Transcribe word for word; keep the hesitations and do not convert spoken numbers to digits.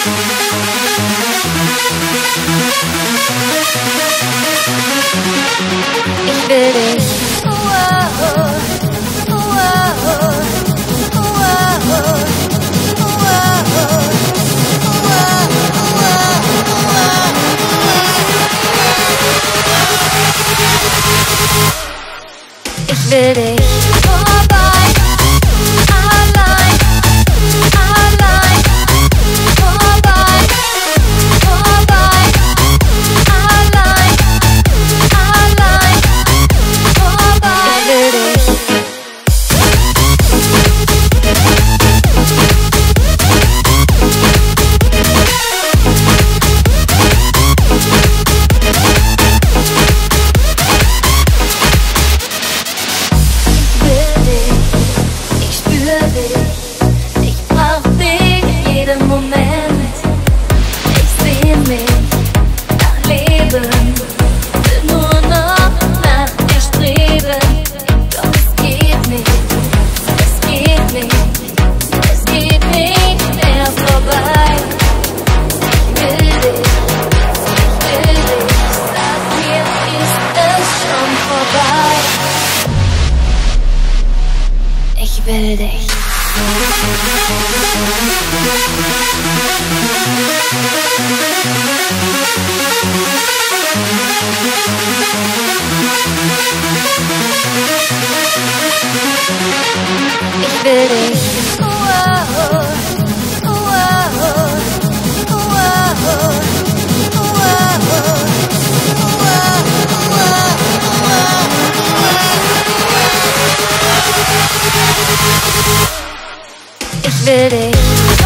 Ich will dich. Ich will dich. Vorbei, allein, allein, vorbei, vorbei, allein, allein, vorbei. Ich will dich. Ich brauch dich in jedem Moment. Ich seh mich nach Leben, will nur noch nach dir streben. Doch es geht nicht, es geht nicht, es geht nicht mehr vorbei. Ich will dich, ich will dich, sag mir, ist es schon vorbei. Ich will dich. Ich will dich. Ich will dich.